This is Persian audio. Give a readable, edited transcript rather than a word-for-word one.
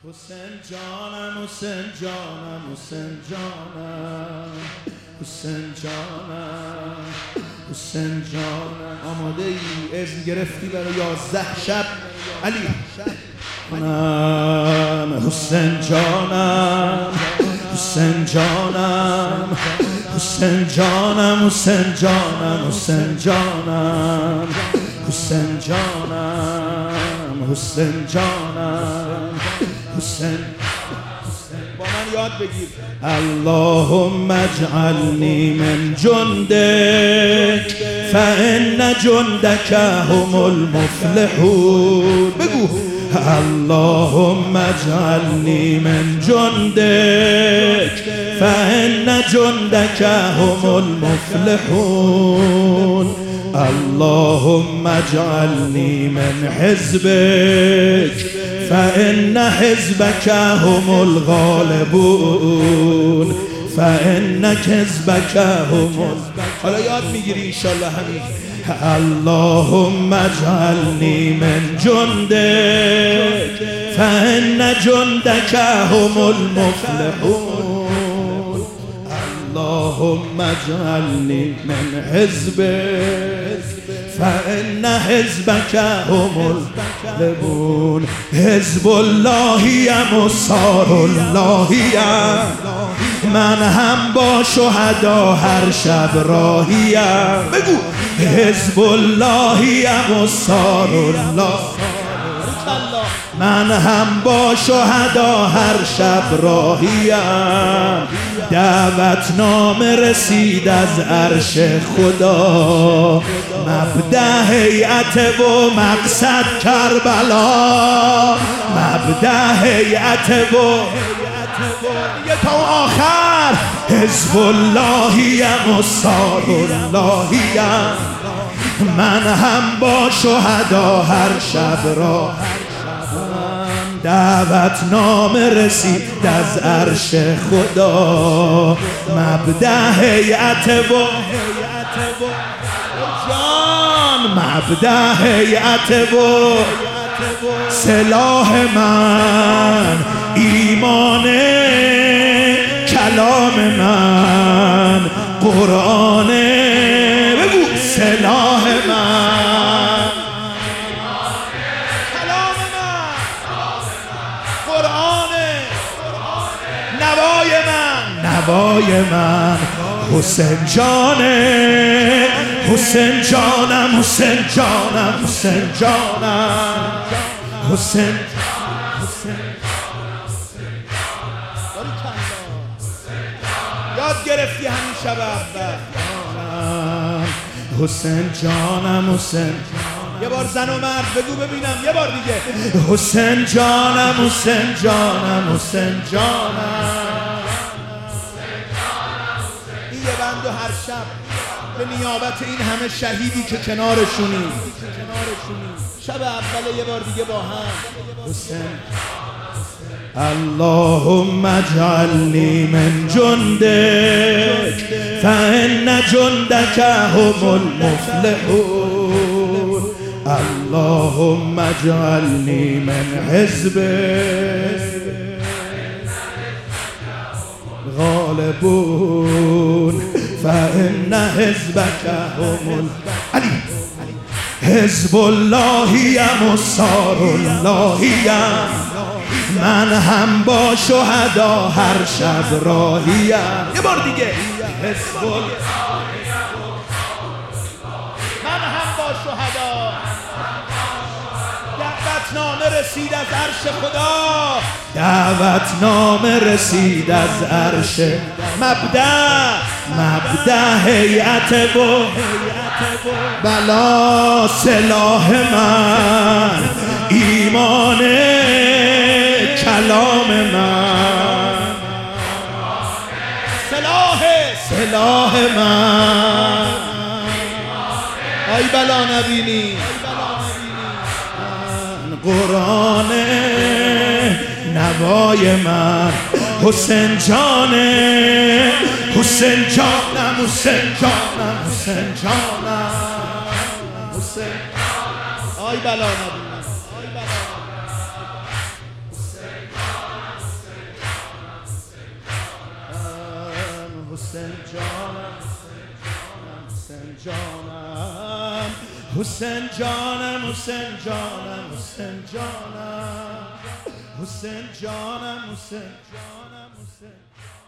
حسین جانم حسین جانم حسین جانم حسین جانم حسین جانم. آماده ای؟ اذن گرفتی برای 11 شب علی؟ جانم حسین جانم حسین جانم حسین جانم حسین جانم حسین جانم حسین جانم حسین جانم حسین. با من یاد بگیر. اللهم اجعلنی من جندک فإن جندک هم المفلحون. بگو اللهم اجعلنی من جندک فإن جندک هم المفلحون. اللهم اجعلني من حزبك فإن حزبك هم الغالبون فإن حزبك هم. حالا یاد میگیری انشالله همین. اللهم اجعلني من جندك فإن جندك هم المفلحون. اللهم اجعلني من حزبك فإن حزبك هم الغالبون. حزب الله مصار الله، من هم با شهدا هر شب راهیم. بگو حزب الله مصار الله، من هم با شهدا هر شب راهیم. دعوتنامه رسید از عرش خدا، مبدأ هیئت و مقصد کربلا. مبدأ هیئت و یه تا آخر. حزب الله مصار الله، من هم با شهدا هر شب را. دعوتنامه رسید از عرش خدا، مبدأ هیئت و جان. مبدأ هیئت و سلاح من ایمان، کلام من قرآن. بگو سلاح من کلام من قرآن، نوای من نوای من. حسین جانه حسین جانم حسین جانم حسین جانم حسین. یاد گرفتی همین شب اول. حسین جانم حسین. یه بار زن و مرد بگو ببینم، یه بار دیگه. حسین جانم حسین جانم حسین جانم. این یه بند و هر شب به نیابت این همه شهیدی که کنارشونی. شب اول یه بار دیگه با هم. حسین. اللهم اجعلني من جندك فإن جندك هم المفلحون. اللهم اجعلني من حزبك غالبون فإن حزبك هم علی. حزب الله مصار الله، من هم با شهدا هر شب راهیم. یه بار دیگه. حزب الله من هم با شهدا. دعوتنامه رسید از عرش خدا، دعوتنامه رسید از عرش. مبدأ هیئت و بلا. سلاح من ایمان، کلام من سلاح من. ای بلا نبینی قرآن، نوای من. حسین جانه حسین جانم حسین جانم حسین جانم حسین. آی بلا نبینی. حسین جانم حسین جانم حسین جانم حسین جانم حسین جانم حسین جانم حسین جانم حسین